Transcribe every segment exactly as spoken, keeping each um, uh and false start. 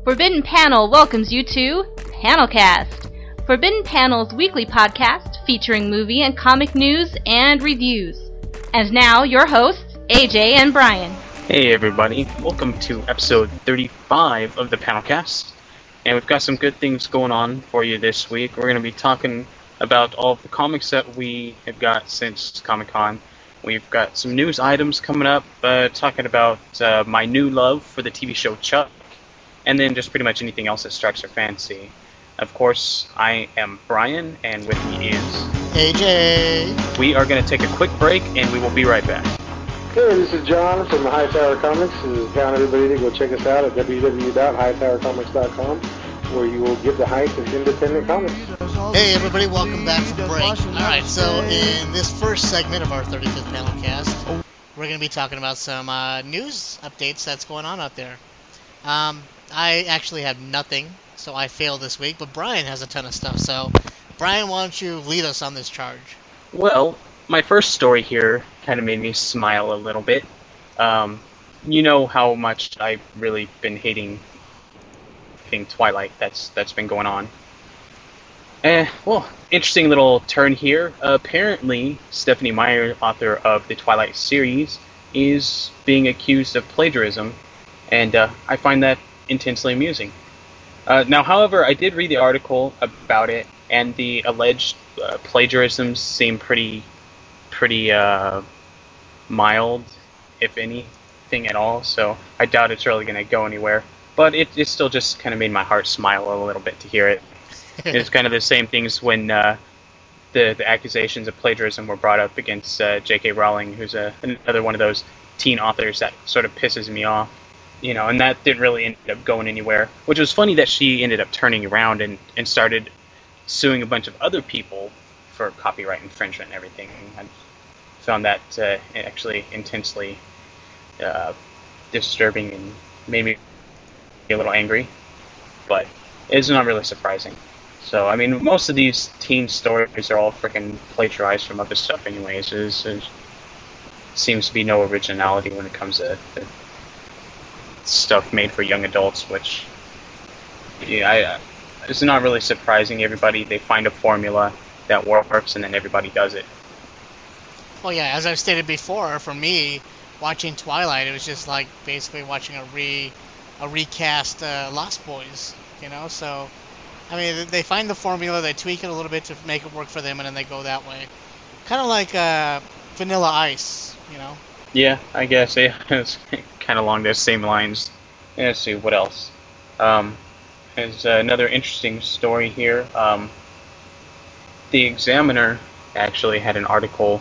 Forbidden Panel welcomes you to Panelcast, Forbidden Panel's weekly podcast featuring movie and comic news and reviews. And now, your hosts, A J and Brian. Hey everybody, welcome to episode thirty-five of the Panelcast. And we've got some good things going on for you this week. We're going to be talking about all of the comics that we have got since Comic-Con. We've got some news items coming up, uh, talking about uh, my new love for the T V show Chuck, and then just pretty much anything else that strikes our fancy. Of course, I am Brian, and with me is... A J! We are going to take a quick break, and we will be right back. Hey, this is John from the High Tower Comics. This is telling everybody to go check us out at w w w dot high tower comics dot com, where you will get the height of independent comics. Hey everybody, welcome back from break. Alright, so in this first segment of our thirty-fifth Panelcast, we're going to be talking about some uh, news updates that's going on out there. Um, I actually have nothing, so I failed this week, but Brian has a ton of stuff, so Brian, why don't you lead us on this charge? Well, my first story here kind of made me smile a little bit. Um, you know how much I've really been hating, hating Twilight that's that's been going on. Eh, well, interesting little turn here. Uh, apparently, Stephenie Meyer, author of the Twilight series, is being accused of plagiarism, and uh, I find that intensely amusing. Uh, now, however, I did read the article about it, and the alleged uh, plagiarisms seem pretty, pretty uh, mild, if anything at all, so I doubt it's really going to go anywhere. But it, it still just kind of made my heart smile a little bit to hear it. It's kind of the same things when uh, the, the accusations of plagiarism were brought up against uh, J K Rowling, who's a, another one of those teen authors that sort of pisses me off. You know, and that didn't really end up going anywhere, which was funny that she ended up turning around and, and started suing a bunch of other people for copyright infringement and everything. I found that uh, actually intensely uh, disturbing and made me a little angry, but it's not really surprising. So, I mean, most of these teen stories are all freaking plagiarized from other stuff anyways. There's, there seems to be no originality when it comes to, to stuff made for young adults, which, yeah, I, uh, it's not really surprising. Everybody, they find a formula that works, and then everybody does it. Well, yeah, as I've stated before, for me, watching Twilight, it was just like basically watching a re, a recast uh, Lost Boys, you know, so... I mean, they find the formula, they tweak it a little bit to make it work for them, and then they go that way. Kind of like uh, Vanilla Ice, you know? Yeah, I guess. Yeah, it's kind of along those same lines. Let's see, what else? Um, there's uh, another interesting story here. Um, the Examiner actually had an article,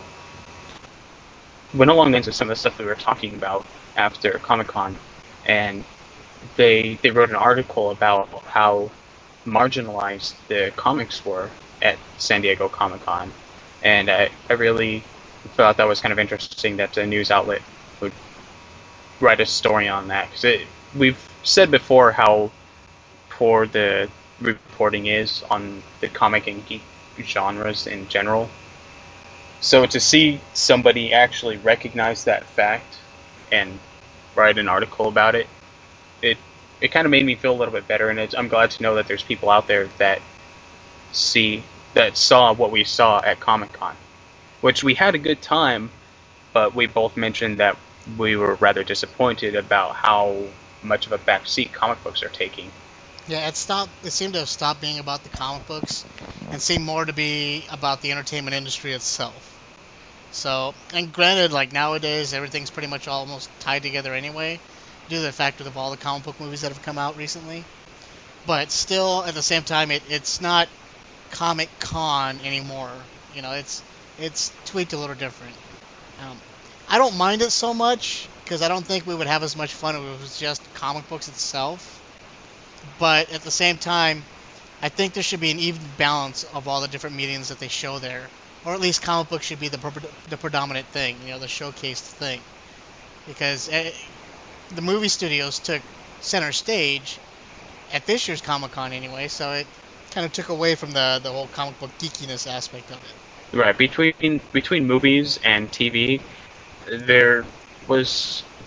went along the lines of some of the stuff we were talking about after Comic-Con, and they they wrote an article about how marginalized the comics were at San Diego Comic-Con, and I, I really thought that was kind of interesting that the news outlet would write a story on that, because we've said before how poor the reporting is on the comic and geek genres in general. So to see somebody actually recognize that fact and write an article about it, it it kind of made me feel a little bit better, and it's, I'm glad to know that there's people out there that see, that saw what we saw at Comic-Con, which we had a good time, but we both mentioned that we were rather disappointed about how much of a backseat comic books are taking. Yeah, it stopped. It seemed to have stopped being about the comic books and seemed more to be about the entertainment industry itself. So, and granted, like nowadays, everything's pretty much almost tied together anyway, due to the fact of all the comic book movies that have come out recently. But still, at the same time, it, it's not Comic-Con anymore. You know, it's it's tweaked a little different. Um, I don't mind it so much, because I don't think we would have as much fun if it was just comic books itself. But at the same time, I think there should be an even balance of all the different mediums that they show there. Or at least comic books should be the, the predominant thing, you know, the showcased thing. Because... It, the movie studios took center stage at this year's Comic-Con anyway, so it kind of took away from the, the whole comic book geekiness aspect of it. Right, between between movies and T V, there was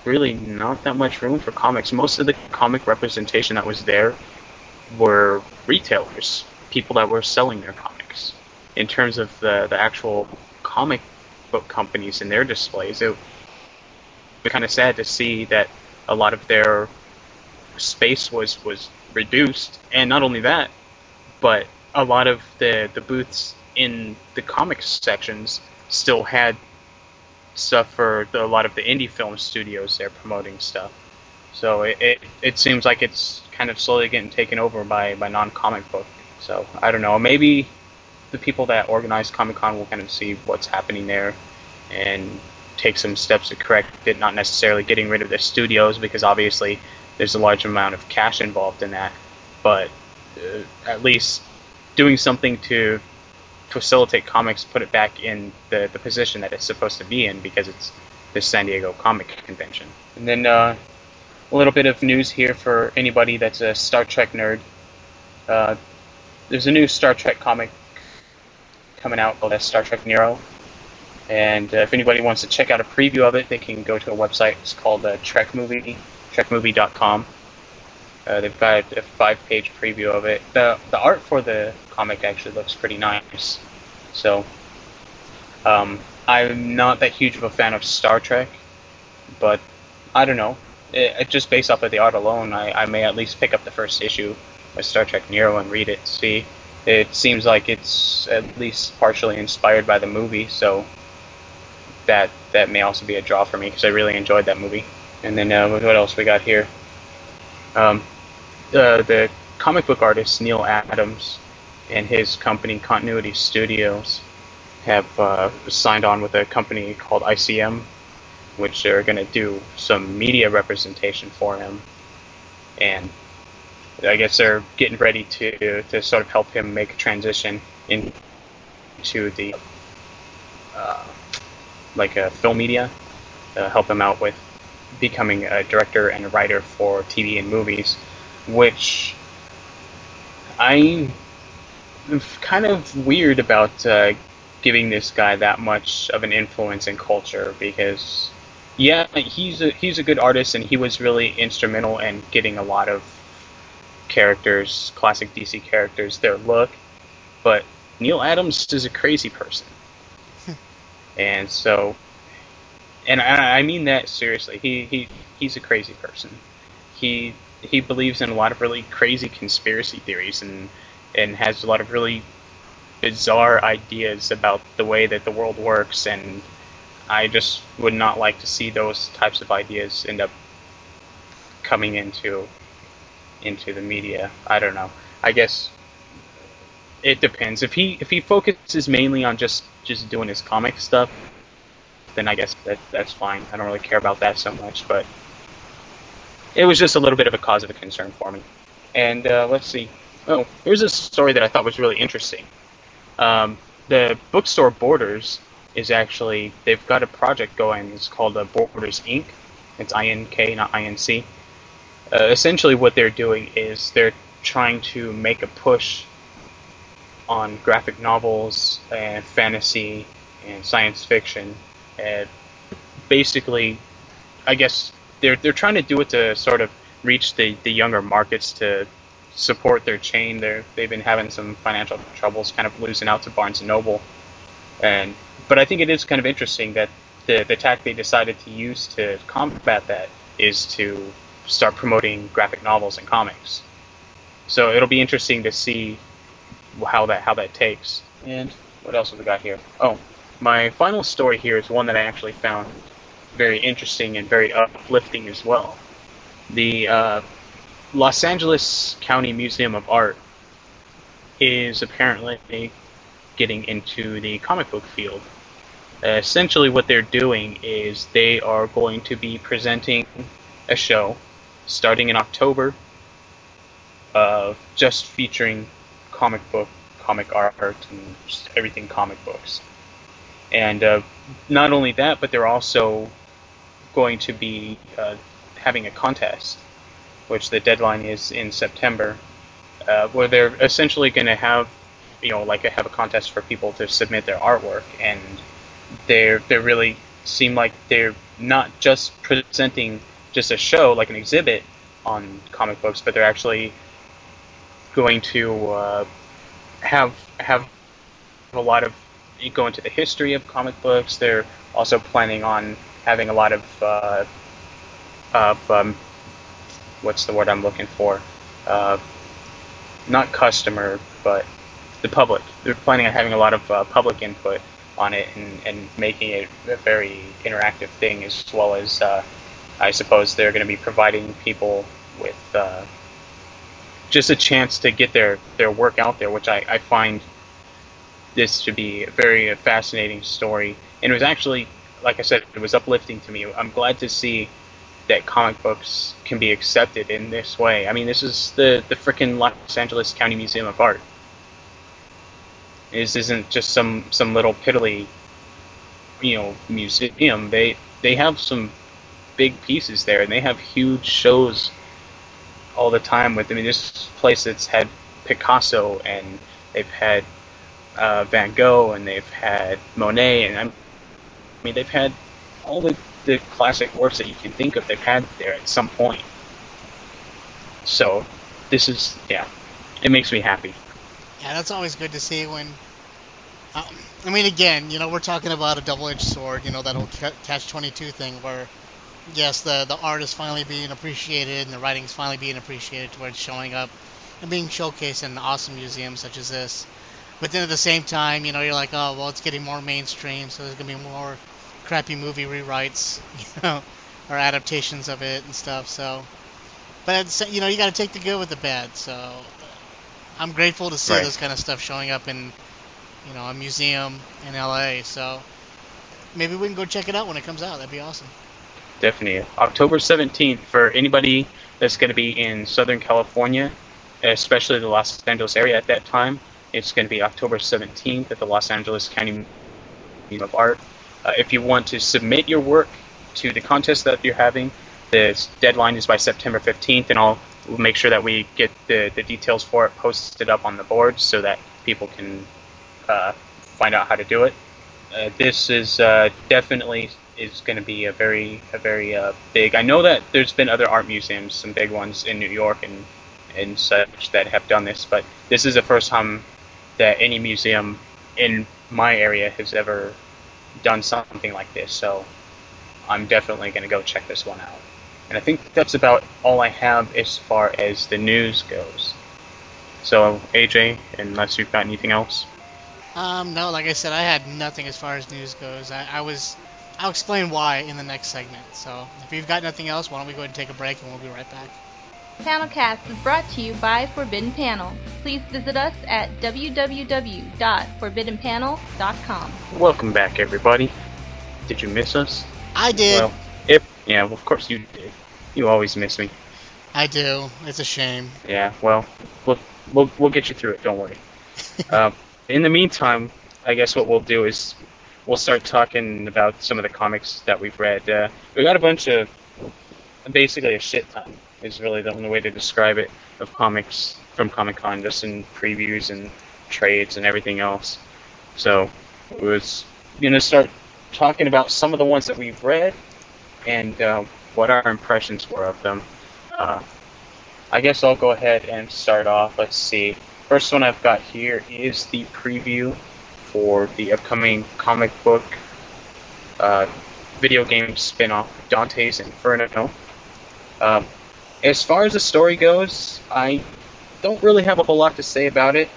really not that much room for comics. Most of the comic representation that was there were retailers, people that were selling their comics. In terms of the, the actual comic book companies and their displays, it was kind of sad to see that a lot of their space was, was reduced, and not only that, but a lot of the, the booths in the comics sections still had stuff for the, a lot of the indie film studios there promoting stuff. So it, it, it seems like it's kind of slowly getting taken over by, by non-comic book. So I don't know, maybe the people that organize Comic-Con will kind of see what's happening there and take some steps to correct it, not necessarily getting rid of the studios, because obviously there's a large amount of cash involved in that, but uh, at least doing something to facilitate comics, put it back in the, the position that it's supposed to be in, because it's the San Diego Comic Convention. And then uh, a little bit of news here for anybody that's a Star Trek nerd. Uh, there's a new Star Trek comic coming out called Star Trek Nero, and uh, if anybody wants to check out a preview of it, they can go to a website. It's called uh, Trek Movie, trek movie dot com. Uh, they've got a five-page preview of it. The the art for the comic actually looks pretty nice. So, um, I'm not that huge of a fan of Star Trek, but I don't know. It, it just based off of the art alone, I, I may at least pick up the first issue of Star Trek Nero and read it. See, it seems like it's at least partially inspired by the movie, so that that may also be a draw for me, because I really enjoyed that movie. And then uh, what else we got here? Um, uh, the comic book artist Neil Adams and his company Continuity Studios have uh, signed on with a company called I C M, which are going to do some media representation for him. And I guess they're getting ready to to sort of help him make a transition into the uh, like a film media, uh, help him out with becoming a director and a writer for T V and movies, which I'm kind of weird about uh, giving this guy that much of an influence in culture, because yeah, he's a he's a good artist, and he was really instrumental in getting a lot of characters, classic D C characters, their look. But Neil Adams is a crazy person. And so, and I, I mean that seriously. He, he he's a crazy person. He he believes in a lot of really crazy conspiracy theories, and and has a lot of really bizarre ideas about the way that the world works, and I just would not like to see those types of ideas end up coming into into the media. I don't know. I guess it depends. If he if he focuses mainly on just, just doing his comic stuff, then I guess that that's fine. I don't really care about that so much, but it was just a little bit of a cause of a concern for me. And uh, let's see. Oh, here's a story that I thought was really interesting. Um, the bookstore Borders is actually, they've got a project going. It's called uh, Borders Incorporated. It's I N K, not I N C. Uh, essentially what they're doing is they're trying to make a push on graphic novels and fantasy and science fiction. And basically, I guess they're they're trying to do it to sort of reach the, the younger markets, to support their chain. They're, they've been having some financial troubles, kind of losing out to Barnes and Noble. And but I think it is kind of interesting that the, the tack they decided to use to combat that is to start promoting graphic novels and comics. So it'll be interesting to see how that how that takes. And what else have we got here? Oh, my final story here is one that I actually found very interesting and very uplifting as well. The uh, Los Angeles County Museum of Art is apparently getting into the comic book field. Uh, essentially what they're doing is they are going to be presenting a show starting in October, uh, just featuring comic book, comic art, and just everything comic books. And uh, not only that, but they're also going to be uh, having a contest, which the deadline is in September, uh, where they're essentially going to have, you know, like have a contest for people to submit their artwork, and they're they really seem like they're not just presenting just a show like an exhibit on comic books, but they're actually going to uh, have have a lot of go into the history of comic books. They're also planning on having a lot of uh, of um, what's the word I'm looking for? Uh, not customer, but the public. They're planning on having a lot of uh, public input on it and, and making it a very interactive thing, as well as uh, I suppose they're going to be providing people with uh, just a chance to get their, their work out there, which I, I find this to be a very fascinating story. And it was actually, like I said, it was uplifting to me. I'm glad to see that comic books can be accepted in this way. I mean, this is the, the frickin' Los Angeles County Museum of Art. This isn't just some, some little piddly, you know, museum. They they have some big pieces there, and they have huge shows all the time with. I mean, this place that's had Picasso, and they've had uh, Van Gogh, and they've had Monet, and I'm, I mean, they've had all the, the classic works that you can think of. They've had there at some point. So this is, yeah, it makes me happy. Yeah, that's always good to see when... Uh, I mean, again, you know, we're talking about a double-edged sword, you know, that old catch twenty-two thing where, yes, the, the art is finally being appreciated and the writing's finally being appreciated to where it's showing up and being showcased in an awesome museum such as this. But then at the same time, you know, you're like, oh, well, it's getting more mainstream, so there's going to be more crappy movie rewrites, you know, or adaptations of it and stuff, so... But, at the same, you know, you got to take the good with the bad, so... I'm grateful to see right. this kind of stuff showing up in, you know, a museum in L A. So maybe we can go check it out when it comes out. That'd be awesome. Definitely. October seventeenth, for anybody that's going to be in Southern California, especially the Los Angeles area at that time, it's going to be October seventeenth at the Los Angeles County Museum of Art. Uh, if you want to submit your work to the contest that you're having, the deadline is by September fifteenth, and I'll We'll make sure that we get the, the details for it posted up on the board so that people can uh, find out how to do it. Uh, this is uh, definitely is going to be a very a very uh, big. I know that there's been other art museums, some big ones in New York and and such that have done this, but this is the first time that any museum in my area has ever done something like this. So I'm definitely going to go check this one out. And I think that's about all I have as far as the news goes. So, A J, unless you've got anything else? Um, no, like I said, I had nothing as far as news goes. I, I was, I'll explain why in the next segment. So, if you've got nothing else, why don't we go ahead and take a break and we'll be right back. Panelcast is brought to you by Forbidden Panel. Please visit us at w w w dot forbidden panel dot com. Welcome back, everybody. Did you miss us? I did. Well, if yeah, well, of course you did. You always miss me. I do. It's a shame. Yeah, well, we'll we'll, we'll get you through it. Don't worry. uh, in the meantime, I guess what we'll do is we'll start talking about some of the comics that we've read. Uh, we got a bunch of, basically a shit ton is really the only way to describe it, of comics from Comic-Con, just in previews and trades and everything else. So we was gonna start talking about some of the ones that we've read and uh, what our impressions were of them. Uh, I guess I'll go ahead and start off. Let's see. First one I've got here is the preview for the upcoming comic book uh, video game spin-off, Dante's Inferno. Um, as far as the story goes, I don't really have a whole lot to say about it.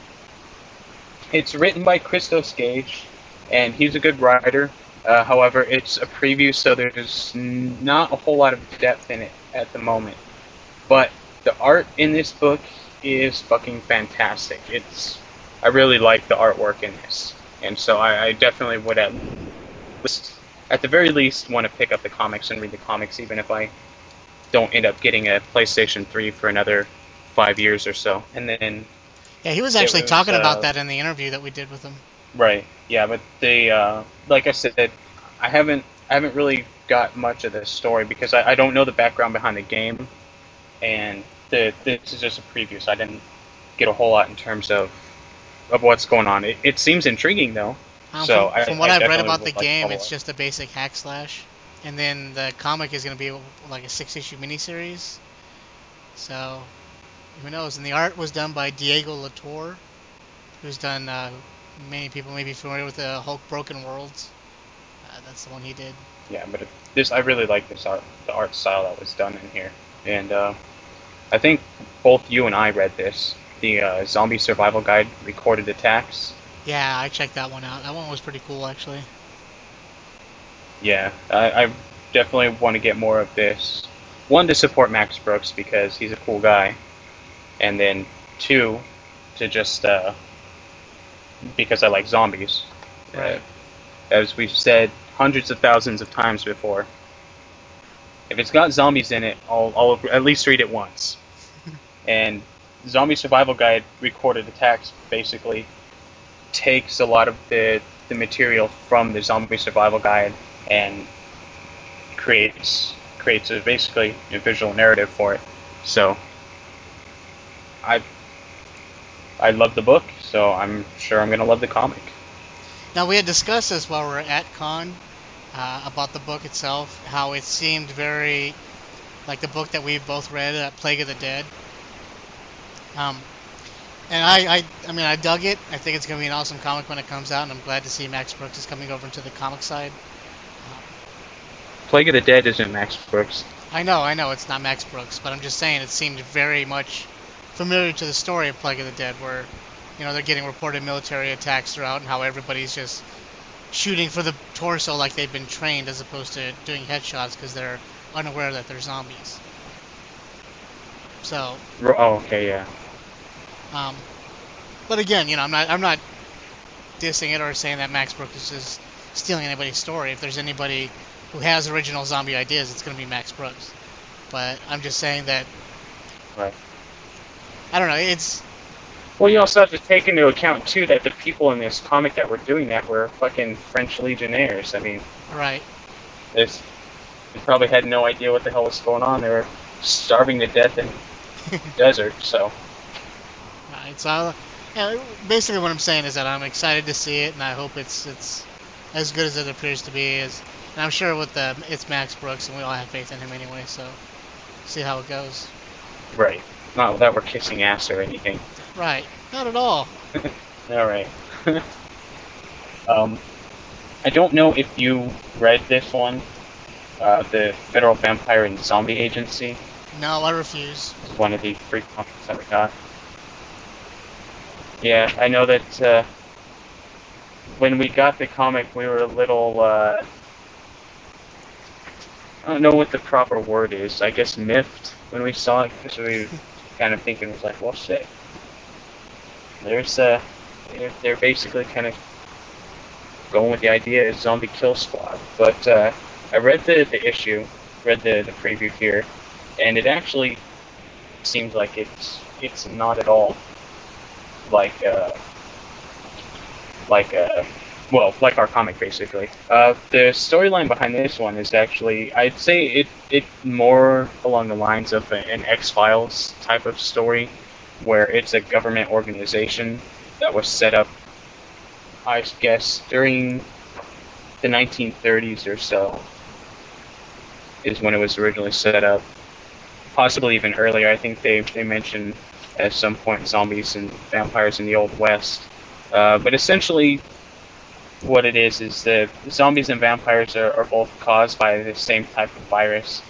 It's written by Christos Gage, and he's a good writer. Uh, however, it's a preview, so there's not a whole lot of depth in it at the moment. But the art in this book is fucking fantastic. It's I really like the artwork in this, and so I, I definitely would at least, at the very least, want to pick up the comics and read the comics, even if I don't end up getting a PlayStation three for another five years or so. And then yeah, he was actually was, talking uh, about that in the interview that we did with him. Right. Yeah, but they, uh, like I said, I haven't, I haven't really got much of this story because I, I don't know the background behind the game, and the, this is just a preview, so I didn't get a whole lot in terms of of what's going on. It, it seems intriguing though. Um, so from, I, from what I I've read definitely about would the like to game, follow it's it. just a basic hack slash. and then the comic is going to be like a six-issue miniseries. So, who knows? And the art was done by Diego Latour, who's done, uh, many people may be familiar with the Hulk Broken Worlds. Uh, that's the one he did. Yeah, but it, this I really like this art, the art style that was done in here, and uh, I think both you and I read this, the uh, Zombie Survival Guide Recorded Attacks. Yeah, I checked that one out. That one was pretty cool, actually. Yeah, I, I definitely want to get more of this. One, to support Max Brooks because he's a cool guy, and then two, to just uh, because I like zombies. Right. Uh, as we've said hundreds of thousands of times before, if it's got zombies in it, I'll, I'll at least read it once. And Zombie Survival Guide Recorded Attacks basically takes a lot of the, the material from the Zombie Survival Guide and creates creates a basically a visual narrative for it. So I I love the book, so I'm sure I'm gonna love the comic. Now, we had discussed this while we were at con, uh, about the book itself, how it seemed very like the book that we both read, uh, Plague of the Dead. Um, and I, I, I mean, I dug it. I think it's going to be an awesome comic when it comes out, and I'm glad to see Max Brooks is coming over into the comic side. Plague of the Dead isn't Max Brooks. I know, I know, it's not Max Brooks, but I'm just saying it seemed very much familiar to the story of Plague of the Dead, where, you know, they're getting reported military attacks throughout, and how everybody's just shooting for the torso like they've been trained, as opposed to doing headshots because they're unaware that they're zombies. So. Oh, okay, yeah. Um, but again, you know, I'm not, I'm not dissing it or saying that Max Brooks is just stealing anybody's story. If there's anybody who has original zombie ideas, it's going to be Max Brooks. But I'm just saying that. Right. I don't know. It's. Well, you also have to take into account, too, that the people in this comic that were doing that were fucking French Legionnaires. I mean... Right. This, they probably had no idea what the hell was going on. They were starving to death in the desert, so... Right, so... Yeah, basically what I'm saying is that I'm excited to see it, and I hope it's it's as good as it appears to be. As, and I'm sure with the, it's Max Brooks, and we all have faith in him anyway, so... See how it goes. Right. Not that we're kissing ass or anything. Right. Not at all. Alright. um, I don't know if you read this one, uh, the Federal Vampire and Zombie Agency. No, I refuse. It's one of the free comics that we got. Yeah, I know that uh, when we got the comic, we were a little, uh, I don't know what the proper word is. I guess miffed when we saw it, because we were kind of thinking, it was like, well, shit. There's, uh, they're, they're basically kind of going with the idea of Zombie Kill Squad. But, uh, I read the, the issue, read the, the preview here, and it actually seems like it's, it's not at all like, uh, like, uh, well, like our comic, basically. Uh, the storyline behind this one is actually, I'd say it, it more along the lines of an X-Files type of story, where it's a government organization that was set up, I guess, during the nineteen thirties or so, is when it was originally set up. Possibly even earlier. I think they, they mentioned at some point zombies and vampires in the Old West. Uh, but essentially, what it is, is that zombies and vampires are, are both caused by the same type of virus.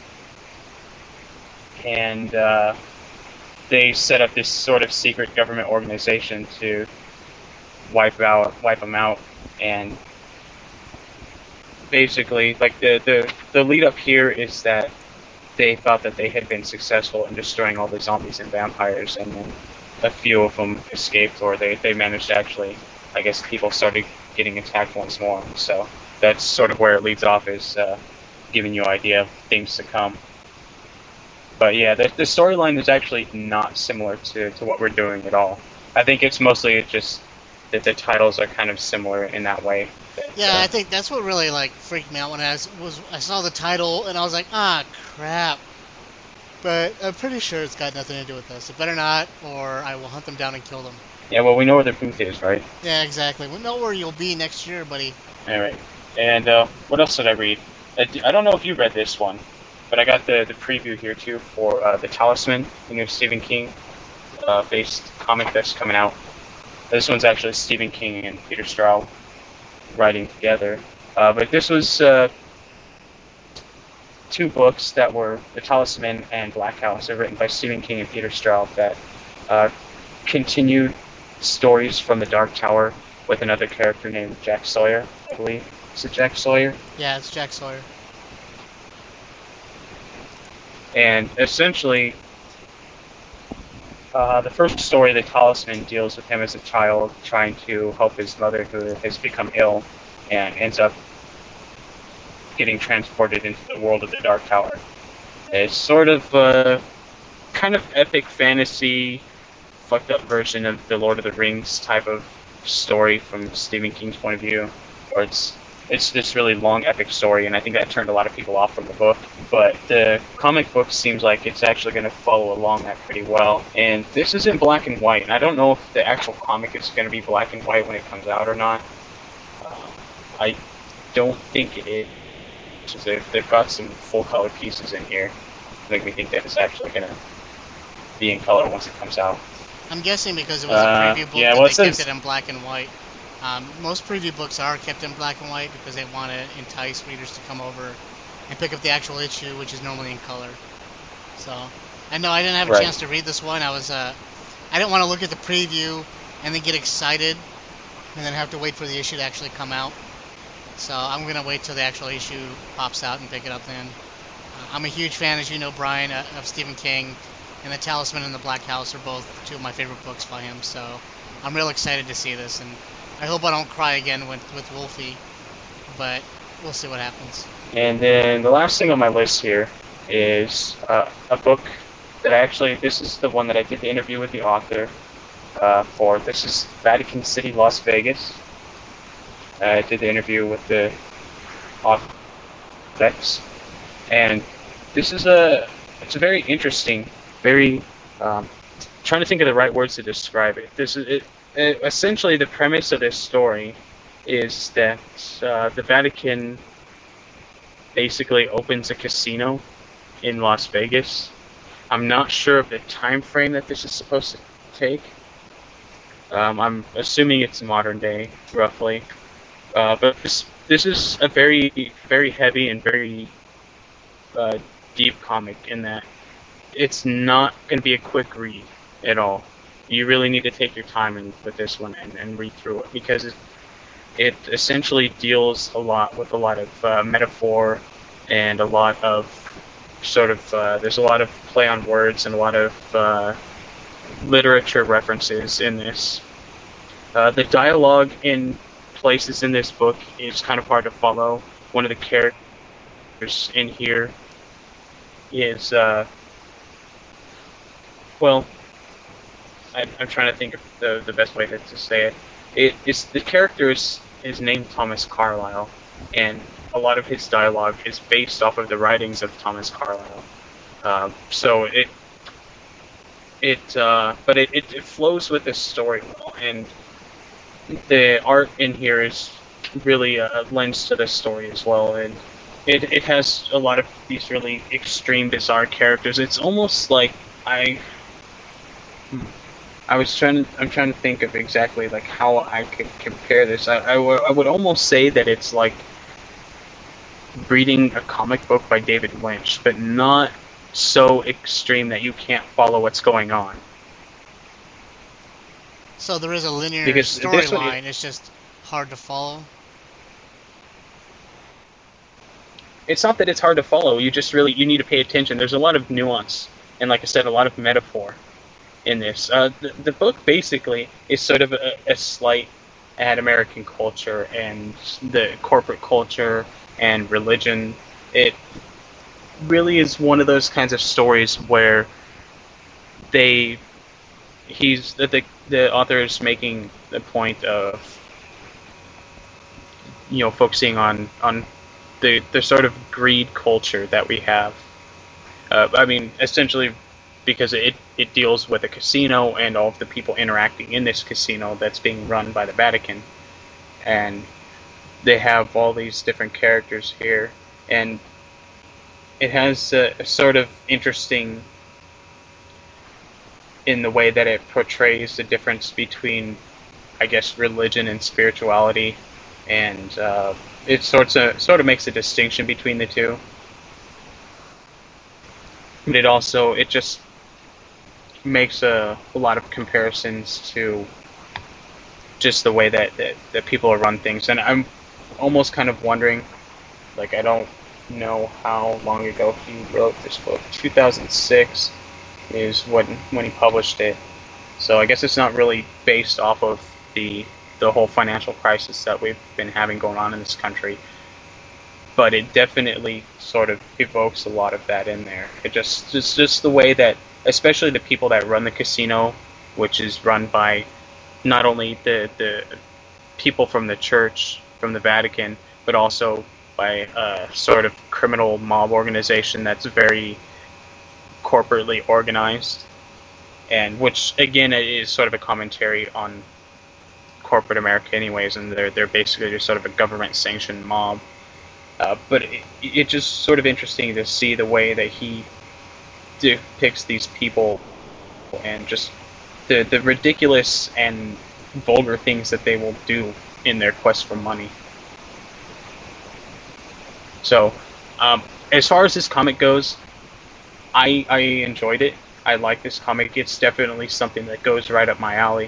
And, uh, they set up this sort of secret government organization to wipe out, wipe them out, and basically, like the, the, the lead up here is that they thought that they had been successful in destroying all the zombies and vampires, and then a few of them escaped, or they, they managed to actually, I guess people started getting attacked once more. So that's sort of where it leads off, is uh, giving you an idea of things to come. But yeah, the, the storyline is actually not similar to, to what we're doing at all. I think it's mostly just that the titles are kind of similar in that way. That, Yeah, uh, I think that's what really like freaked me out when I was, was I saw the title and I was like, ah, crap. But I'm pretty sure it's got nothing to do with this. It better not, or I will hunt them down and kill them. Yeah, well, we know where the booth is, right? Yeah, exactly. We know where you'll be next year, buddy. Alright. And uh, what else did I read? I, d- I don't know if you read this one, but I got the, the preview here too for uh, The Talisman, the new Stephen King uh, based comic that's coming out. This one's actually Stephen King and Peter Straub writing together. Uh, but this was uh, two books that were The Talisman and Black House. They're written by Stephen King and Peter Straub that uh, continued stories from the Dark Tower with another character named Jack Sawyer, I believe. Is it Jack Sawyer? Yeah, it's Jack Sawyer. And essentially, uh, the first story, The Talisman, deals with him as a child trying to help his mother, who has become ill, and ends up getting transported into the world of the Dark Tower. It's sort of a kind of epic fantasy, fucked up version of the Lord of the Rings type of story from Stephen King's point of view, where it's it's this really long epic story, and I think that turned a lot of people off from the book. But the comic book seems like it's actually going to follow along that pretty well. And this is in black and white, and I don't know if the actual comic is going to be black and white when it comes out or not. Uh, I don't think it is. They've, they've got some full color pieces in here. I think we think that it's actually going to be in color once it comes out. I'm guessing because it was a Uh, preview book yeah, that well, they it kept says- it in black and white. Um, most preview books are kept in black and white because they want to entice readers to come over and pick up the actual issue, which is normally in color. So, I know I didn't have a Right. chance to read this one. I was, uh, I didn't want to look at the preview and then get excited and then have to wait for the issue to actually come out. So I'm gonna wait till the actual issue pops out and pick it up then. Uh, I'm a huge fan, as you know, Brian, uh, of Stephen King, and The Talisman and The Black House are both two of my favorite books by him. So I'm real excited to see this, and I hope I don't cry again with with Wolfie, but we'll see what happens. And then the last thing on my list here is uh, a book that I actually, this is the one that I did the interview with the author uh, for. This is Vatican City, Las Vegas. I did the interview with the author, and this is a, it's a very interesting, very, um, trying to think of the right words to describe it. This is it. Uh, essentially, the premise of this story is that uh, the Vatican basically opens a casino in Las Vegas. I'm not sure of the time frame that this is supposed to take. Um, I'm assuming it's modern day, roughly. Uh, but this this is a very very heavy and very uh, deep comic in that it's not going to be a quick read at all. You really need to take your time in, with this one and, and read through it, because it, it essentially deals a lot with a lot of uh, metaphor and a lot of sort of, uh, there's a lot of play on words and a lot of uh, literature references in this. Uh, the dialogue in places in this book is kind of hard to follow. One of the characters in here is, uh, well, I, I'm trying to think of the, the best way to, to say it. It is the character is, is named Thomas Carlyle, and a lot of his dialogue is based off of the writings of Thomas Carlyle. Uh, so it it uh, but it, it, it flows with the story well, and the art in here is really uh, lends to the story as well, and it it has a lot of these really extreme, bizarre characters. It's almost like I. Hmm. I was trying to, I'm trying to think of exactly like how I could compare this. I, I, w- I would almost say that it's like reading a comic book by David Lynch, but not so extreme that you can't follow what's going on. So there is a linear Because this one- storyline. It's just hard to follow. It's not that it's hard to follow. You just really you need to pay attention. There's a lot of nuance and, like I said, a lot of metaphor in this. Uh, the, the book basically is sort of a, a slight at American culture and the corporate culture and religion. It really is one of those kinds of stories where they he's the the, the author is making the point of, you know, focusing on on the the sort of greed culture that we have. Uh, I mean, essentially, because it, it deals with a casino and all of the people interacting in this casino that's being run by the Vatican. And they have all these different characters here. and it has a, a sort of interesting in the way that it portrays the difference between, I guess, religion and spirituality, and uh, it sorts of sort of makes a distinction between the two. But it also it just makes a, a lot of comparisons to just the way that, that, that people run things. And I'm almost kind of wondering, like, I don't know how long ago he wrote this book. two thousand six is when when he published it. So I guess it's not really based off of the the whole financial crisis that we've been having going on in this country. But it definitely sort of evokes a lot of that in there. It just just just the way that, especially the people that run the casino, which is run by not only the the people from the church, from the Vatican, but also by a sort of criminal mob organization that's very corporately organized, and which again is sort of a commentary on corporate America anyways, and they're they're basically just sort of a government sanctioned mob. Uh, but it, it's just sort of interesting to see the way that he depicts these people and just the the ridiculous and vulgar things that they will do in their quest for money. So, um, as far as this comic goes, I I enjoyed it. I like this comic. It's definitely something that goes right up my alley.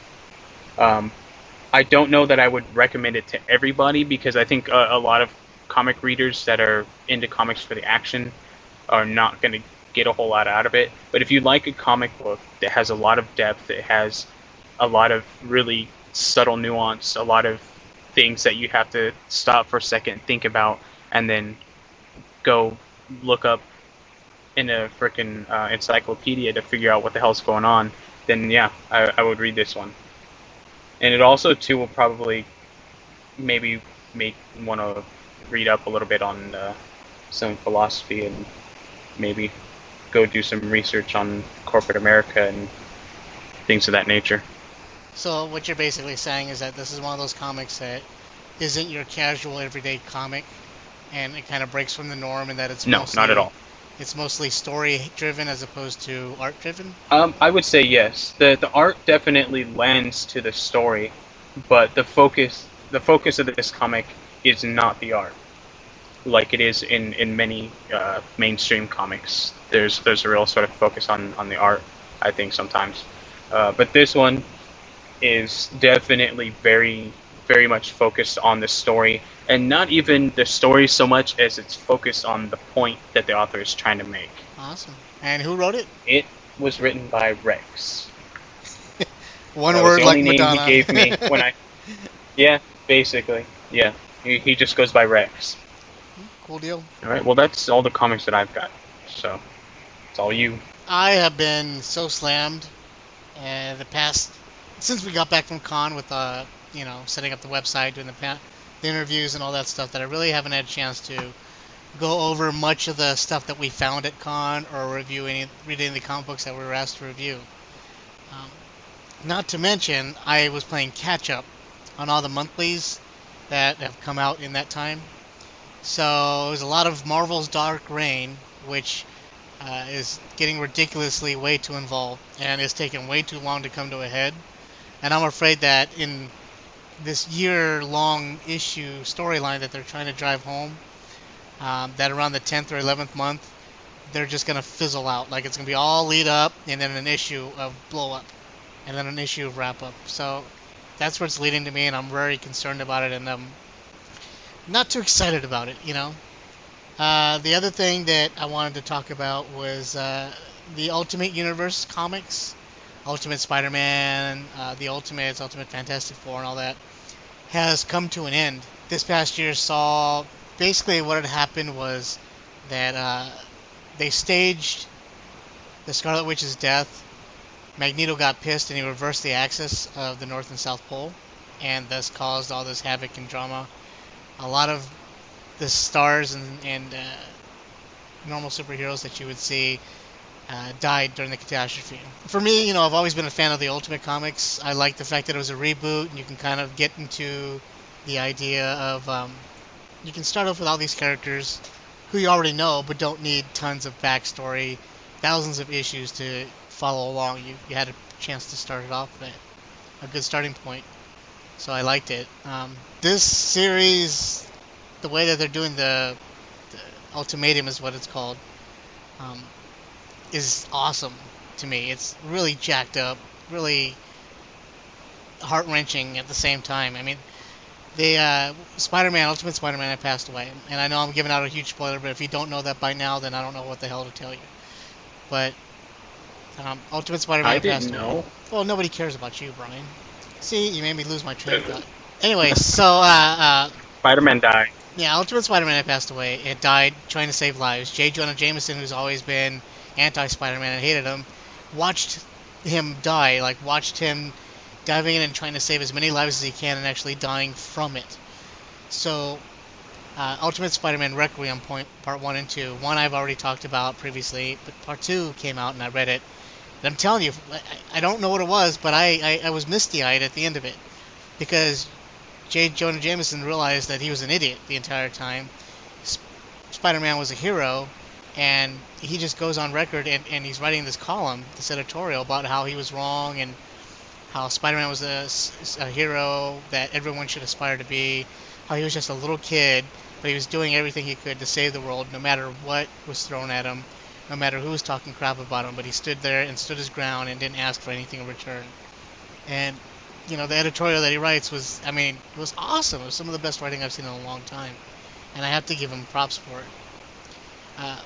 Um, I don't know that I would recommend it to everybody, because I think a, a lot of comic readers that are into comics for the action are not going to get a whole lot out of it. But if you like a comic book that has a lot of depth, it has a lot of really subtle nuance, a lot of things that you have to stop for a second and think about, and then go look up in a freaking uh, encyclopedia to figure out what the hell's going on, then yeah, I, I would read this one. And it also, too, will probably maybe make want to read up a little bit on uh, some philosophy and maybe go do some research on corporate America and things of that nature. So what you're basically saying is that this is one of those comics that isn't your casual everyday comic, and it kind of breaks from the norm, and that it's no, mostly, not at all. It's mostly story-driven as opposed to art-driven? Um, I would say yes. The the art definitely lends to the story, but the focus the focus of this comic is not the art, like it is in in many uh, mainstream comics. There's there's a real sort of focus on, on the art, I think, sometimes. Uh, but this one is definitely very very much focused on the story, and not even the story so much as it's focused on the point that the author is trying to make. Awesome. And who wrote it? It was written by Rex. One that word was the like only Madonna. name he gave me when I. Yeah, basically. Yeah, he, he just goes by Rex. Cool deal. All right. Well, that's all the comics that I've got. So it's all you. I have been so slammed uh, the past since we got back from con with uh you know setting up the website, doing the pa- the interviews and all that stuff, that I really haven't had a chance to go over much of the stuff that we found at con or review any read any of the comic books that we were asked to review. Um, not to mention, I was playing catch up on all the monthlies that have come out in that time. So there's a lot of Marvel's Dark Reign, which uh, is getting ridiculously way too involved and is taking way too long to come to a head. And I'm afraid that in this year-long issue storyline that they're trying to drive home, um, that around the tenth or eleventh month, they're just going to fizzle out. Like, it's going to be all lead up, and then an issue of blow up, and then an issue of wrap up. So that's where it's leading to me, and I'm very concerned about it, and I'm not too excited about it, you know. Uh, the other thing that I wanted to talk about was uh, the Ultimate Universe comics. Ultimate Spider-Man, uh, the Ultimates, Ultimate Fantastic Four, and all that has come to an end. This past year saw basically what had happened was that uh, they staged the Scarlet Witch's death. Magneto got pissed and he reversed the axis of the North and South Pole, and thus caused all this havoc and drama. A lot of the stars and, and uh, normal superheroes that you would see Uh, died during the catastrophe. For me, you know, I've always been a fan of the Ultimate Comics. I like the fact that it was a reboot, and you can kind of get into the idea of um, you can start off with all these characters who you already know, but don't need tons of backstory, thousands of issues to follow along. You, you had a chance to start it off with a good starting point, so I liked it. Um, this series, the way that they're doing the, the Ultimatum is what it's called, um, is awesome to me. It's really jacked up, really heart-wrenching at the same time. I mean, the uh, Spider-Man, Ultimate Spider-Man had passed away, and I know I'm giving out a huge spoiler, but if you don't know that by now, then I don't know what the hell to tell you. But um, Ultimate Spider-Man I had passed didn't away. know. Well, nobody cares about you, Brian. See, you made me lose my train of thought. Anyway, so uh, uh, Spider-Man died. yeah, Ultimate Spider-Man had passed away. It died trying to save lives. J. Jonah Jameson, who's always been anti-Spider-Man and hated him, watched him die, like watched him diving in and trying to save as many lives as he can and actually dying from it. So, uh, Ultimate Spider-Man Requiem point, part one and two. One I've already talked about previously, but part two came out and I read it. And I'm telling you, I, I don't know what it was, but I, I, I was misty-eyed at the end of it. Because J. Jonah Jameson realized that he was an idiot the entire time. Sp- Spider-Man was a hero, and he just goes on record and, and he's writing this column, this editorial, about how he was wrong and how Spider-Man was a, a hero that everyone should aspire to be, how he was just a little kid, but he was doing everything he could to save the world no matter what was thrown at him, no matter who was talking crap about him, but he stood there and stood his ground and didn't ask for anything in return. And, you know, the editorial that he writes was, I mean, it was awesome. It was some of the best writing I've seen in a long time, and I have to give him props for it. Uh,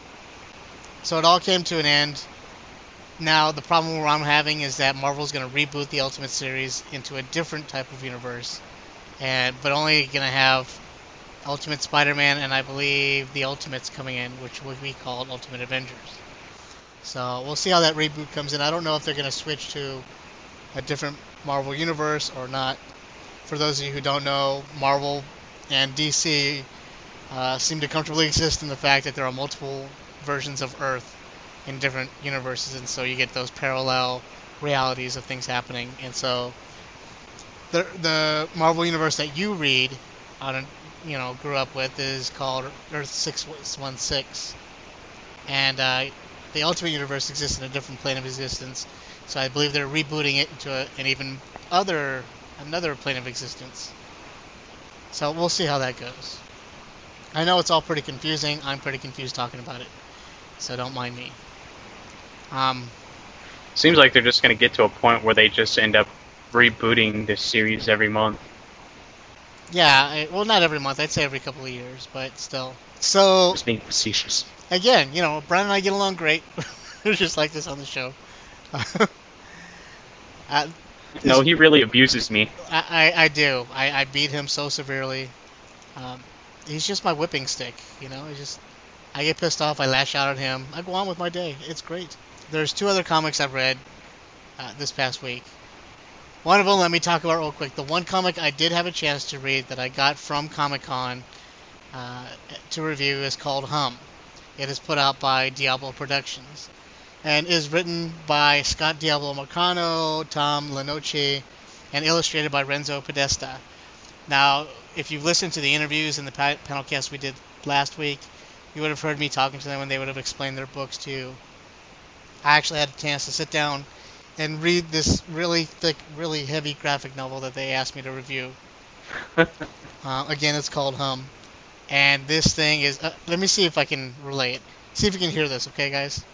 so it all came to an end. Now, the problem where I'm having is that Marvel's going to reboot the Ultimate series into a different type of universe, and but only going to have Ultimate Spider-Man and I believe the Ultimates coming in, which will be called Ultimate Avengers. So we'll see how that reboot comes in. I don't know if they're going to switch to a different Marvel universe or not. For those of you who don't know, Marvel and D C uh, seem to comfortably exist in the fact that there are multiple versions of Earth in different universes, and so you get those parallel realities of things happening. And so the the Marvel universe that you read on, you know, grew up with is called Earth six one six, and uh, the Ultimate Universe exists in a different plane of existence. So I believe they're rebooting it into a, an even other another plane of existence. So we'll see how that goes. I know it's all pretty confusing. I'm pretty confused talking about it, so don't mind me. Um, Seems like they're just going to get to a point where they just end up rebooting this series every month. yeah, I, well, not every month. I'd say every couple of years, but still. So Just being facetious. again, you know, Brian and I get along great. We're just like this on the show. uh, No, he really abuses me. I, I, I do. I, I beat him so severely. Um, he's just my whipping stick, you know. He just, I get pissed off. I lash out at him. I go on with my day. It's great. There's two other comics I've read uh, this past week. One of them, let me talk about real quick. The one comic I did have a chance to read that I got from Comic-Con uh, to review is called Hum. It is put out by Diablo Productions and is written by Scott Diablo Marcano, Tom Lenoci, and illustrated by Renzo Podesta. Now, if you've listened to the interviews in the pa- panel cast we did last week, you would have heard me talking to them and they would have explained their books to you. I actually had a chance to sit down and read this really thick, really heavy graphic novel that they asked me to review. uh, again, it's called Hum. And this thing is... Uh, let me see if I can relay it. See if you can hear this, okay, guys?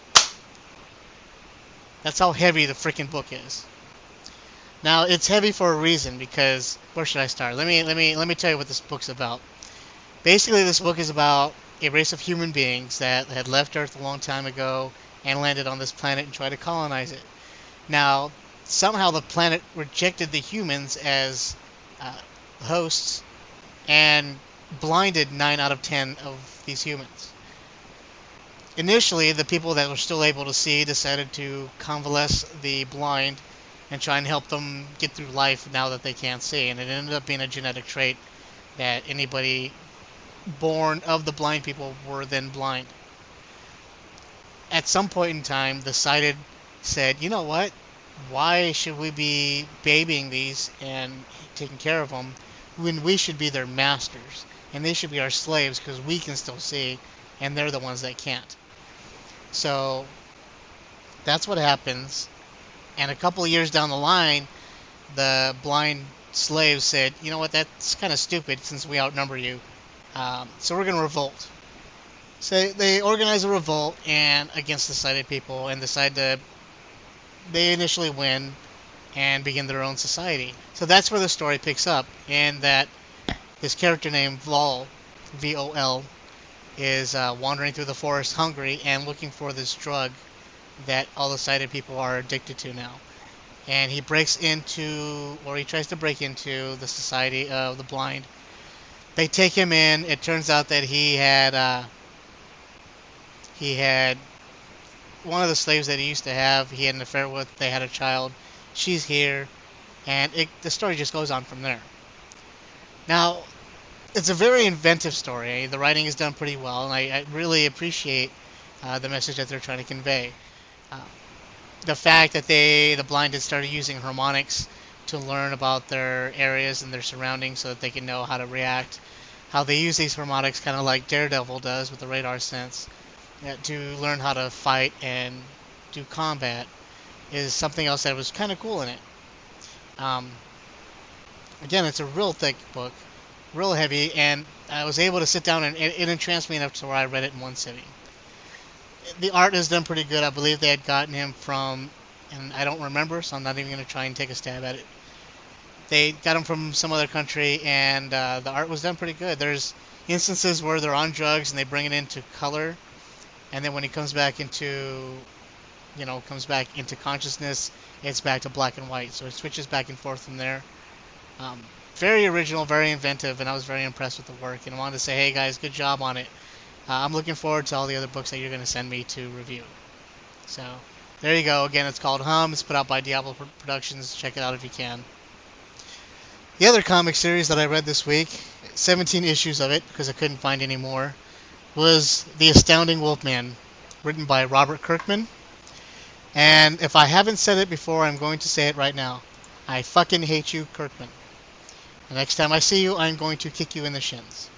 That's how heavy the freaking book is. Now, it's heavy for a reason, because... Where should I start? Let me, let me, let me tell you what this book's about. Basically, this book is about a race of human beings that had left Earth a long time ago and landed on this planet and tried to colonize it. Now, somehow the planet rejected the humans as uh, hosts and blinded nine out of ten of these humans. Initially, the people that were still able to see decided to convalesce the blind and try and help them get through life now that they can't see. And it ended up being a genetic trait that anybody born of the blind people were then blind. At some point in time, the sighted said, you know what? Why should we be babying these and taking care of them when we should be their masters? and they should be our slaves because we can still see, and they're the ones that can't. So that's what happens. And a couple of years down the line, the blind slaves said, you know what, that's kind of stupid since we outnumber you. Um, so we're going to revolt. So they organize a revolt and against the sighted people and decide to, they initially win and begin their own society. So that's where the story picks up, and that this character named Vol, V O L, is uh, wandering through the forest hungry and looking for this drug that all the sighted people are addicted to now. And he breaks into, or he tries to break into, the Society of the Blind. They take him in. It turns out that he had, uh, he had one of the slaves that he used to have, he had an affair with, they had a child. She's here, and it, the story just goes on from there. Now, it's a very inventive story. The writing is done pretty well, and I, I really appreciate uh, the message that they're trying to convey. Uh, the fact that they, the blind, had started using harmonics to learn about their areas and their surroundings so that they can know how to react. How they use these harmonics kind of like Daredevil does with the radar sense uh, to learn how to fight and do combat is something else that was kind of cool in it. Um, again, it's a real thick book, real heavy, and I was able to sit down and it, it entranced me enough to where I read it in one sitting. The art is done pretty good. I believe they had gotten him from, and I don't remember, so I'm not even going to try and take a stab at it. They got him from some other country, and uh, the art was done pretty good. There's instances where they're on drugs and they bring it into color, and then when he comes back into, you know, comes back into consciousness, it's back to black and white. So it switches back and forth from there. Um, very original, very inventive, and I was very impressed with the work. And I wanted to say, hey guys, good job on it. Uh, I'm looking forward to all the other books that you're going to send me to review. So there you go. Again, it's called Hum. It's put out by Diablo Productions. Check it out if you can. The other comic series that I read this week, seventeen issues of it because I couldn't find any more, was The Astounding Wolfman, written by Robert Kirkman. And if I haven't said it before, I'm going to say it right now. I fucking hate you, Kirkman. The next time I see you, I'm going to kick you in the shins.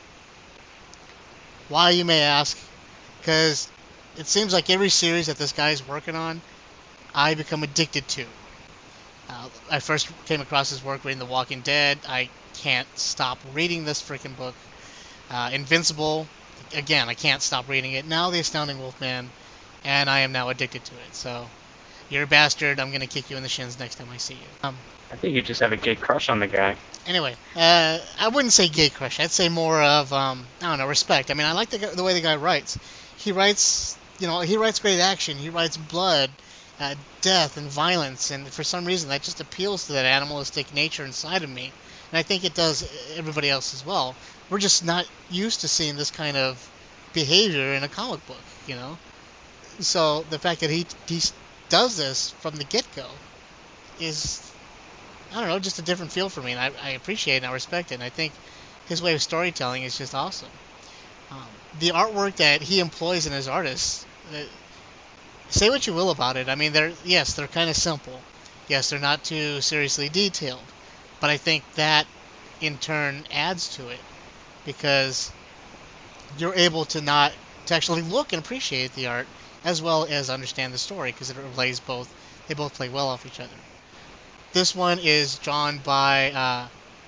Why, you may ask? Because it seems like every series that this guy's working on, I become addicted to. Uh, I first came across his work reading The Walking Dead. I can't stop reading this freaking book. Uh, Invincible, again, I can't stop reading it. Now The Astounding Wolfman, and I am now addicted to it. So, you're a bastard. I'm going to kick you in the shins next time I see you. Um, I think you just have a gay crush on the guy. Anyway, uh, I wouldn't say gay crush. I'd say more of, um, I don't know, respect. I mean, I like the, the way the guy writes. He writes, you know, he writes great action. He writes blood, uh, death, and violence. And for some reason, that just appeals to that animalistic nature inside of me. And I think it does everybody else as well. We're just not used to seeing this kind of behavior in a comic book, you know? So the fact that he, he does this from the get-go is, I don't know, just a different feel for me, and I, I appreciate it and I respect it, and I think his way of storytelling is just awesome. Um, the artwork that he employs in his artists, uh, say what you will about it, I mean, they're, yes, they're kind of simple. Yes, they're not too seriously detailed, but I think that, in turn, adds to it, because you're able to not, to actually look and appreciate the art, as well as understand the story, because it plays both, they both play well off each other. This one is drawn by, uh,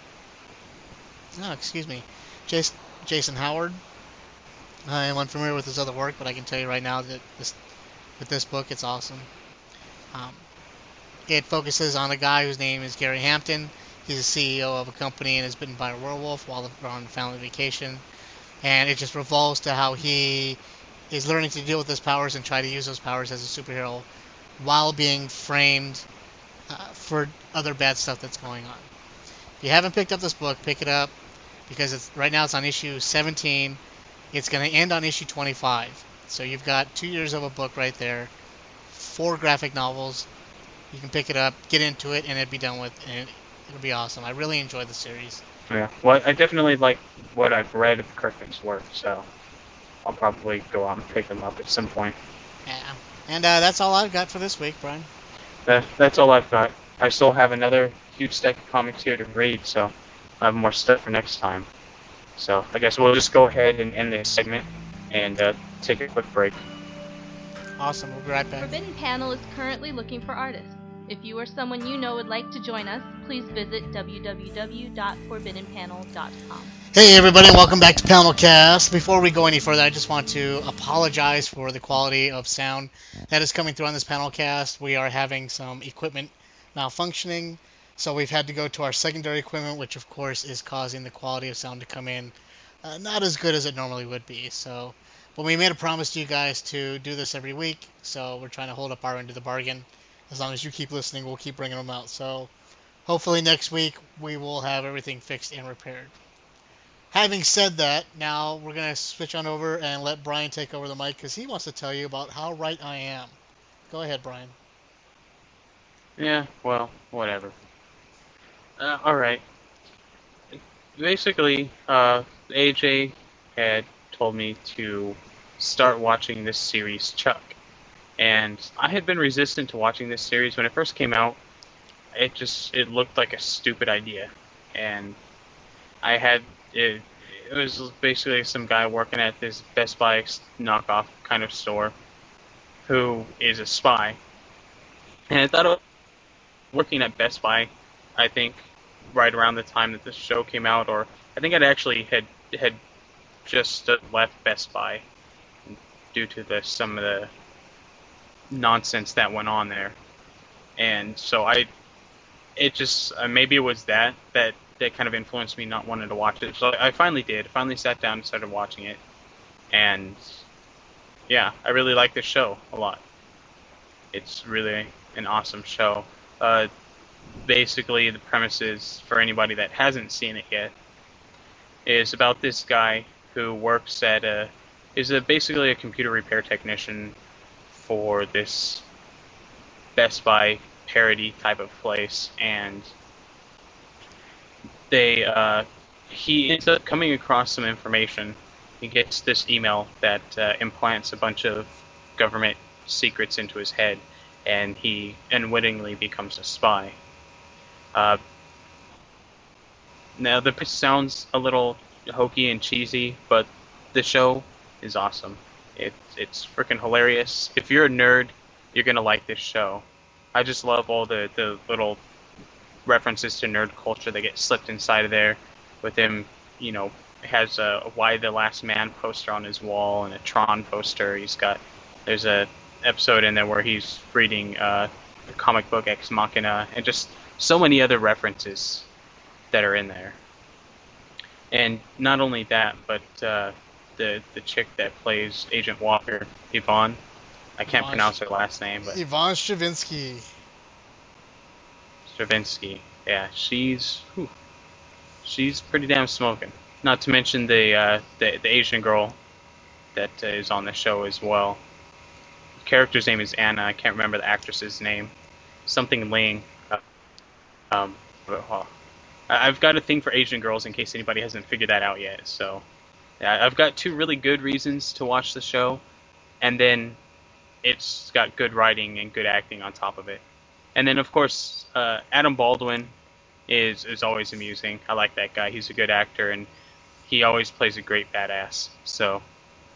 no, excuse me, Jason, Jason Howard. I am unfamiliar with his other work, but I can tell you right now that this, with this book, it's awesome. Um, it focuses on a guy whose name is Gary Hampton. He's a C E O of a company and is bitten by a werewolf while they're on family vacation. And it just revolves to how he is learning to deal with his powers and try to use those powers as a superhero while being framed Uh, for other bad stuff that's going on. If you haven't picked up this book, pick it up, because it's right now it's on issue seventeen. It's going to end on issue twenty-five. So you've got two years of a book right there, four graphic novels. You can pick it up, get into it, and it'd be done with, and it'll be awesome. I really enjoyed the series. Yeah, well, I definitely like what I've read of Kirkman's work, so I'll probably go out and pick them up at some point. Yeah, and uh, that's all I've got for this week, Brian. That, that's all I've got. I still have another huge stack of comics here to read, so I have more stuff for next time. So I guess we'll just go ahead and end this segment and uh, take a quick break. Awesome, we'll be right back. Forbidden Panel is currently looking for artists. If you or someone you know would like to join us, please visit w w w dot forbidden panel dot com. Hey everybody, welcome back to Panelcast. Before we go any further, I just want to apologize for the quality of sound that is coming through on this Panelcast. We are having some equipment malfunctioning, so we've had to go to our secondary equipment, which of course is causing the quality of sound to come in uh, not as good as it normally would be. So, but we made a promise to you guys to do this every week, so we're trying to hold up our end of the bargain. As long as you keep listening, we'll keep bringing them out. So hopefully next week we will have everything fixed and repaired. Having said that, now we're going to switch on over and let Brian take over the mic because he wants to tell you about how right I am. Go ahead, Brian. Yeah, well, whatever. Uh, alright. Basically, uh, A J had told me to start watching this series, Chuck. And I had been resistant to watching this series when it first came out. It just, it looked like a stupid idea. And I had, it, it was basically some guy working at this Best Buy knockoff kind of store who is a spy. And I thought of working at Best Buy, I think, right around the time that this show came out, or I think I'd actually had, had just left Best Buy due to the, some of the nonsense that went on there. And so I, it just, uh, maybe it was that, that, that kind of influenced me not wanting to watch it. So I finally did, finally sat down and started watching it. And yeah, I really like this show a lot. It's really an awesome show. Uh, basically, the premise is, for anybody that hasn't seen it yet, is about this guy who works at a, is a, basically a computer repair technician for this Best Buy parody type of place, and they uh, he ends up coming across some information. He gets this email that uh, implants a bunch of government secrets into his head, and he unwittingly becomes a spy. Uh, now, the pitch sounds a little hokey and cheesy, but the show is awesome. It, it's freaking hilarious. If you're a nerd, you're going to like this show. I just love all the, the little references to nerd culture that get slipped inside of there. With him, you know, has a Why the Last Man poster on his wall and a Tron poster. He's got, there's a episode in there where he's reading uh, the comic book Ex Machina, and just so many other references that are in there. And not only that, but uh, the the chick that plays Agent Walker, Yvonne, I can't Yvonne pronounce her last name, but Yvonne Stravinsky. Stravinsky, yeah, she's whew, she's pretty damn smoking. Not to mention the uh, the, the Asian girl that uh, is on the show as well. The character's name is Anna. I can't remember the actress's name. Something Ling. Uh, um, but, well, I've got a thing for Asian girls in case anybody hasn't figured that out yet. So, yeah, I've got two really good reasons to watch the show, and then it's got good writing and good acting on top of it. And then, of course, uh, Adam Baldwin is is always amusing. I like that guy. He's a good actor, and he always plays a great badass. So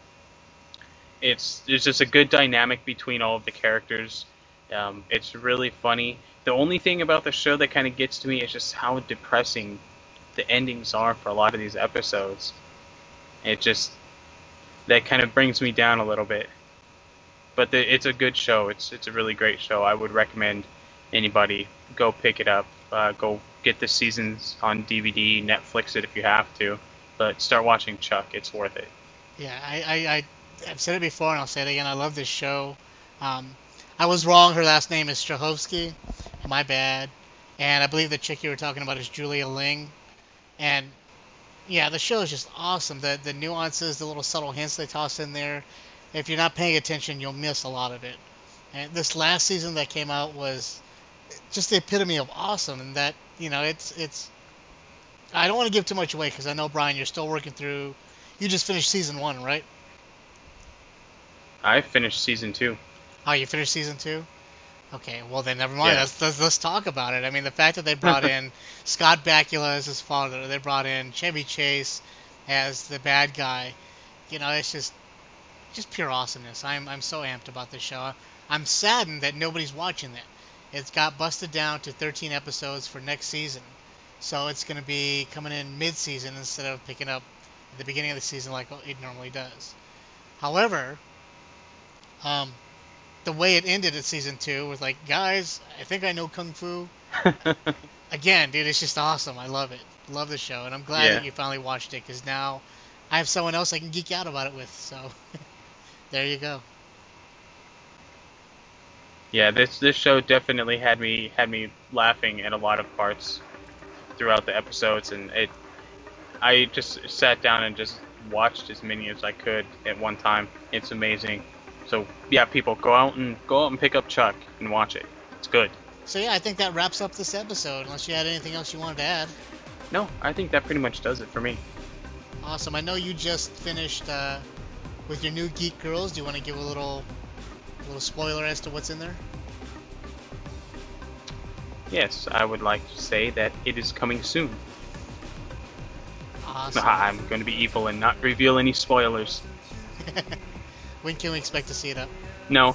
it's there's just a good dynamic between all of the characters. Um, it's really funny. The only thing about the show that kind of gets to me is just how depressing the endings are for a lot of these episodes. It just, that kind of brings me down a little bit. But the, it's a good show. It's it's a really great show. I would recommend anybody go pick it up. Uh, go get the seasons on D V D, Netflix it if you have to. But start watching Chuck. It's worth it. Yeah, I, I, I, I've said it before and I'll say it again. I love this show. Um, I was wrong. Her last name is Strahovski. My bad. And I believe the chick you were talking about is Julia Ling. And yeah, the show is just awesome. The the nuances, the little subtle hints they toss in there. If you're not paying attention, you'll miss a lot of it. And this last season that came out was just the epitome of awesome. And that, you know, it's it's. I don't want to give too much away because I know, Brian, you're still working through. You just finished season one, right? I finished season two. Oh, you finished season two? Okay, well then never mind. Yeah. Let's, let's let's talk about it. I mean, the fact that they brought in Scott Bakula as his father, they brought in Chevy Chase, as the bad guy. You know, it's just just pure awesomeness. I'm I'm so amped about this show. I'm saddened that nobody's watching it. It's got busted down to thirteen episodes for next season. So it's going to be coming in mid-season instead of picking up at the beginning of the season like it normally does. However, um, the way it ended at season two was like, guys, I think I know Kung Fu. Again, dude, it's just awesome. I love it. Love the show. And I'm glad Yeah. that you finally watched it because now I have someone else I can geek out about it with. So there you go. Yeah, this this show definitely had me had me laughing at a lot of parts throughout the episodes, and it I just sat down and just watched as many as I could at one time. It's amazing. So yeah, people, go out and go out and pick up Chuck and watch it. It's good. So yeah, I think that wraps up this episode. Unless you had anything else you wanted to add. No, I think that pretty much does it for me. Awesome. I know you just finished uh, with your new Geek Girls. Do you want to give a little, a little spoiler as to what's in there? Yes, I would like to say that it is coming soon. Awesome. I'm going to be evil and not reveal any spoilers. When can we expect to see it up? No.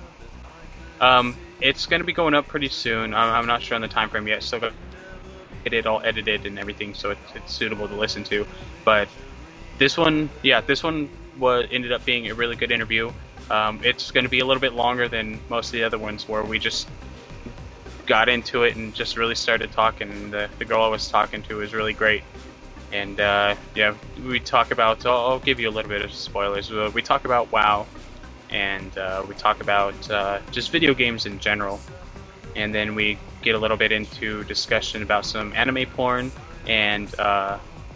Um, it's going to be going up pretty soon. I'm, I'm not sure on the time frame yet. Still got to get it all edited and everything, so it's, it's suitable to listen to. But this one, yeah, this one was ended up being a really good interview. Um, it's going to be a little bit longer than most of the other ones, where we just got into it and just really started talking. And the, the girl I was talking to was really great. And uh, yeah, we talk about, I'll, I'll give you a little bit of spoilers. We talk about WoW, and uh, we talk about uh, just video games in general. And then we get a little bit into discussion about some anime porn and uh,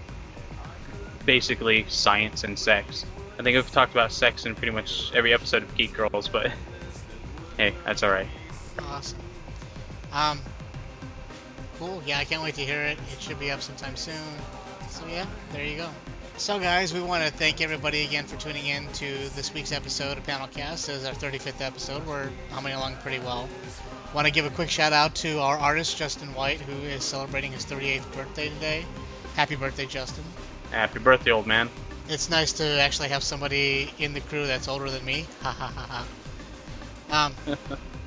basically science and sex. I think I've talked about sex in pretty much every episode of Geek Girls, but hey, that's alright. Awesome. Um, cool. Yeah, I can't wait to hear it. It should be up sometime soon. So yeah, there you go. So guys, we want to thank everybody again for tuning in to this week's episode of Panelcast. This is our thirty-fifth episode. We're humming along pretty well. Want to give a quick shout out to our artist, Justin White, who is celebrating his thirty-eighth birthday today. Happy birthday, Justin. Happy birthday, old man. It's nice to actually have somebody in the crew that's older than me. Ha ha ha ha. Um,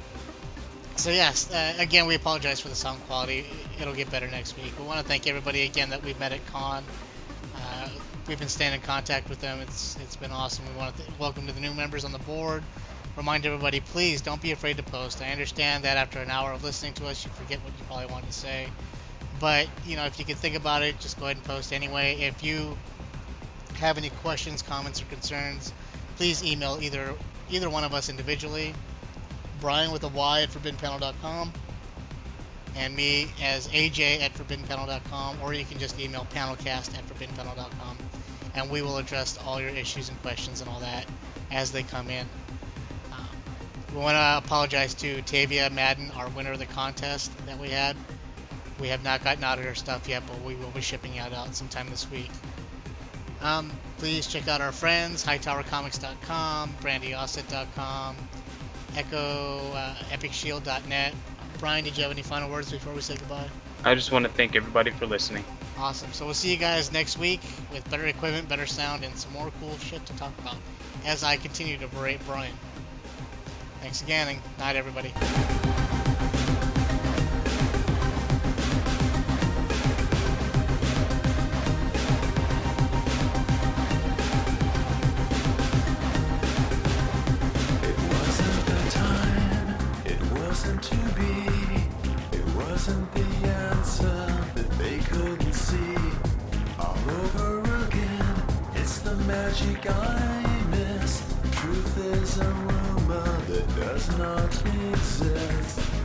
so yes, uh, again, we apologize for the sound quality. It'll get better next week. We want to thank everybody again that we've met at Con. Uh, we've been staying in contact with them. It's it's been awesome. We want to th- welcome to the new members on the board. Remind everybody, please don't be afraid to post. I understand that after an hour of listening to us, you forget what you probably wanted to say. But you know, if you can think about it, just go ahead and post anyway. If you have any questions, comments, or concerns, please email either either one of us individually. Brian with a Y at forbidden panel dot com, and me as A J at forbidden panel dot com, or you can just email panelcast at forbidden panel dot com, and we will address all your issues and questions and all that as they come in. Um, we want to apologize to Tavia Madden, our winner of the contest that we had. We have not gotten out of her stuff yet, but we will be shipping it out sometime this week. Um, please check out our friends, hightower comics dot com, brandy osset dot com, Echo, uh, epic shield dot net. Brian, did you have any final words before we say goodbye? I just want to thank everybody for listening. Awesome. So we'll see you guys next week with better equipment, better sound, and some more cool shit to talk about as I continue to berate Brian. Thanks again, and night, everybody. To be, it wasn't the answer that they couldn't see. All over again, it's the magic I miss. Truth is a rumor that does not exist.